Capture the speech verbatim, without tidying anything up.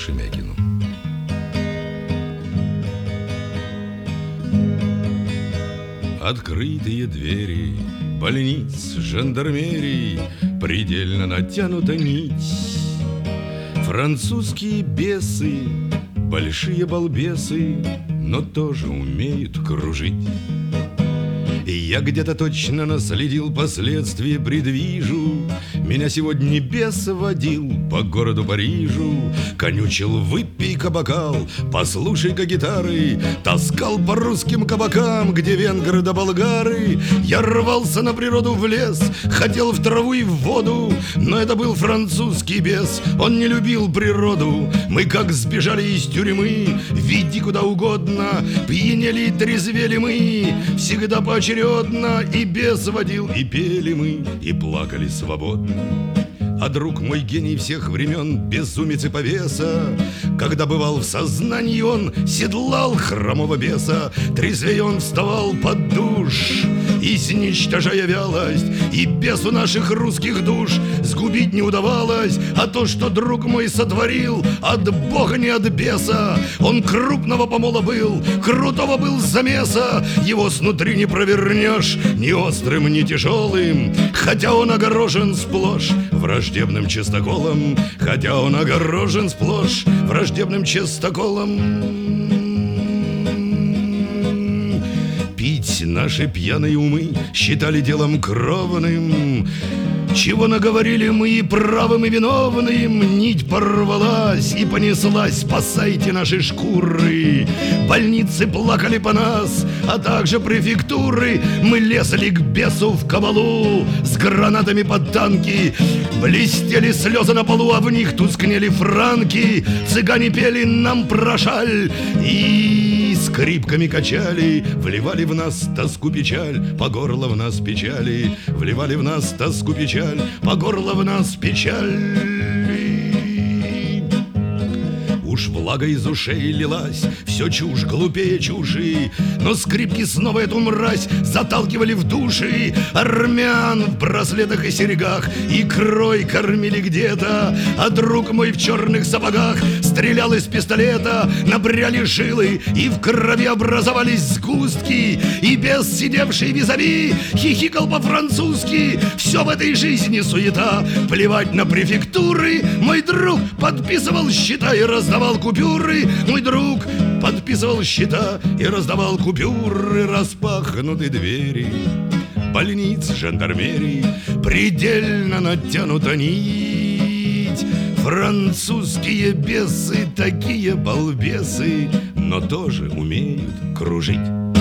Шемякину. Открытые двери больниц, жандармерий, предельно натянута нить. Французские бесы, большие балбесы, но тоже умеют кружить. И я где-то точно наследил последствия, предвижу. Меня сегодня бес водил по городу Парижу. Конючил: выпей-ка бокал, послушай-ка гитары. Таскал по русским кабакам, где венгры да болгары. Я рвался на природу в лес, хотел в траву и в воду. Но это был французский бес, он не любил природу. Мы как сбежали из тюрьмы, веди куда угодно. Пьянели и трезвели мы, всегда поочередно. И бес водил, и пели мы, и плакали свободно. А друг мой гений всех времен, безумец и повеса, когда бывал в сознании, он седлал хромого беса. Трезвее он вставал под душ, изничтожая вялость, и бесу наших русских душ сгубить не удавалось. А то, что друг мой сотворил, от Бога не от беса. Он крупного помола был, крутого был замеса. Его снутри не провернешь ни острым, ни тяжелым, хотя он огорожен сплошь враждебным чистоколом. Хотя он огорожен сплошь враждебным чистоколом. Пить наши пьяные умы считали делом кровным. Чего наговорили мы и правым, и виновным. Нить порвалась и понеслась: спасайте наши шкуры. Больницы плакали по нас, а также префектуры. Мы лезли к бесу в кабалу с гранатами под танки. Блестели слезы на полу, а в них тускнели франки. Цыгане пели нам про шаль и скрипками качали. Вливали в нас тоску, печаль, по горло в нас печали. Вливали в нас тоску, печаль, по горло в нас печаль. Уж влага из ушей лилась, все чушь глупее чуши. Но скрипки снова эту мразь заталкивали в души. Армян в браслетах и серьгах икрой кормили где-то. А друг мой в черных сапогах стрелял из пистолета. Набряли жилы, и в крови образовались сгустки. И бес, сидевший визави, хихикал по-французски. Все в этой жизни суета, плевать на префектуры. Мой друг подписывал счета и раздавал купюры. Мой друг подписывал счета и раздавал купюры. Распахнуты двери больниц, жандармерий, предельно натянута нить. Французские бесы, такие балбесы, но тоже умеют кружить.